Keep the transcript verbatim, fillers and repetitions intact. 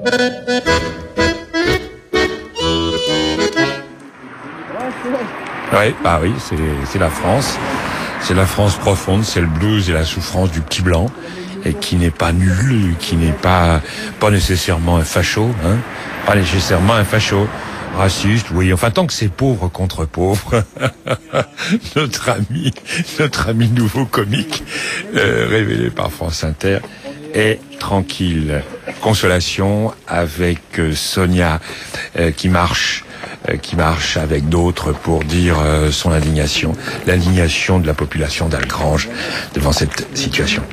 Oui, bah oui, c'est, c'est la France. C'est la France profonde, c'est le blues et la souffrance du petit blanc, et qui n'est pas nul, qui n'est pas, pas nécessairement un facho, hein. Pas nécessairement un facho. Raciste, oui, enfin tant que c'est pauvre contre pauvre, notre ami, notre ami nouveau comique, euh, révélé par France Inter, est tranquille. Consolation avec euh, Sonia euh, qui marche, euh, qui marche avec d'autres pour dire euh, son indignation, l'indignation de la population d'Algrange devant cette situation.